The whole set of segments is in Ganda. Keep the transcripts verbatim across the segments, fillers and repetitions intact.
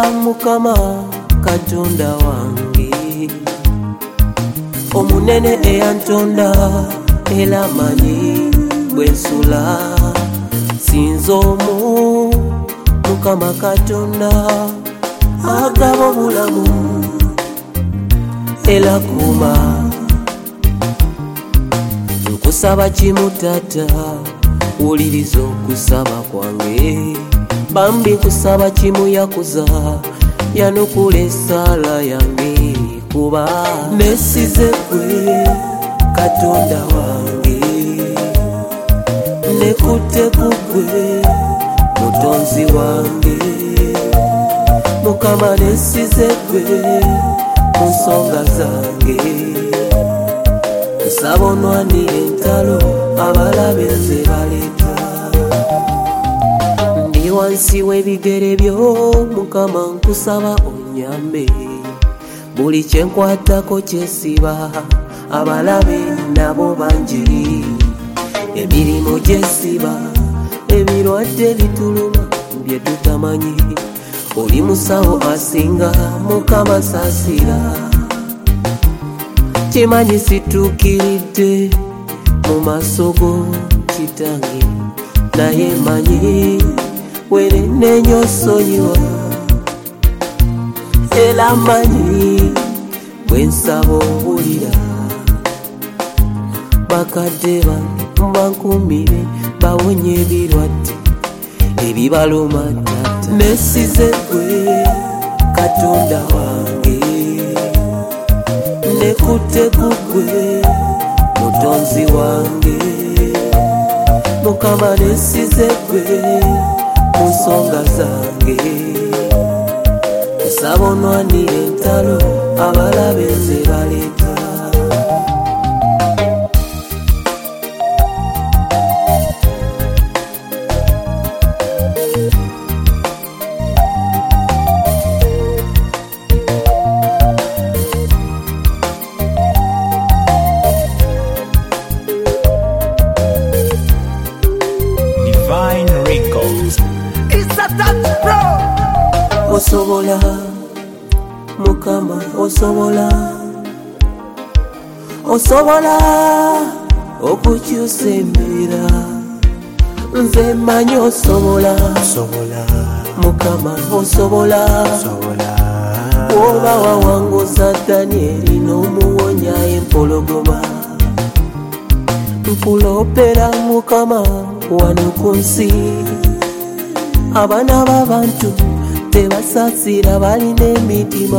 Mukama Katonda wange omunene eyantonda era manyi bwensula sinzomu Mukama Katonda agaba obulamu era kuma nkusaba kimu tata wuliriza okusaba kwange bambi nkusaba kimu yakuza yanukula esala yange kuba nesize gwe Katonda wange nekute kugwe mutonzi wange Mukama nesize gwe munsonga zange nsaba onwanire entalo abalabe nze baleta ndi wansi w'ebigere byo Mukama nkusaba onyambe buli kyenkwatako kyesiba abalabe nabo bangi emirimu gyesiba ebirwadde bituluma bye tutamanyi oli musawo asinga Mukama saasira kimanyi situukiridde mu maaso go kitange naye manyi werenne nnyo nsonyiwa era manyi bwe nsaba owulira bakadde bange bankumire bawonye ebirwadde ebibaluma tata nesize gwe Katonda wange nekute kugwe mutonzi wange Mukama nesize gwe munsonga zange nsaba onwanire entalo abalabe nze baleta osobola Mukama osobola osobola okukyusa embeera nze manyi osobola Mukama osobola oba wawanguza Danyeri n'omuwonya empologoma nkulopera Mukama wano ku nsi abaana b'abantu tebasaasira balina emitima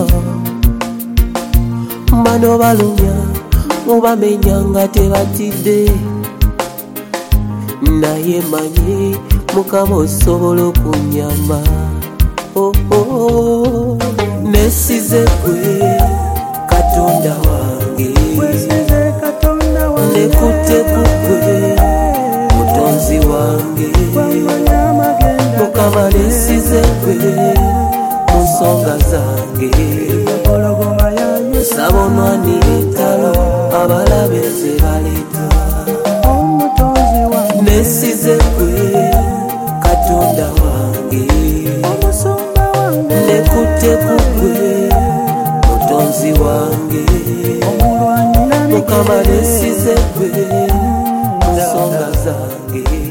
bano balumya mubamenya nga tebatidde naye manyi Mukama osobola okunyamba oh, oh. nesize gwe Katonda wange nekute kugwe mutonzi wange Mukama nesize gwe munsonga zange nsaba onwanire entalo abalabe nze baleta nesize gwe Katonda wange nekute kugwe mutonzi wange Mukama nesize gwe munsonga zange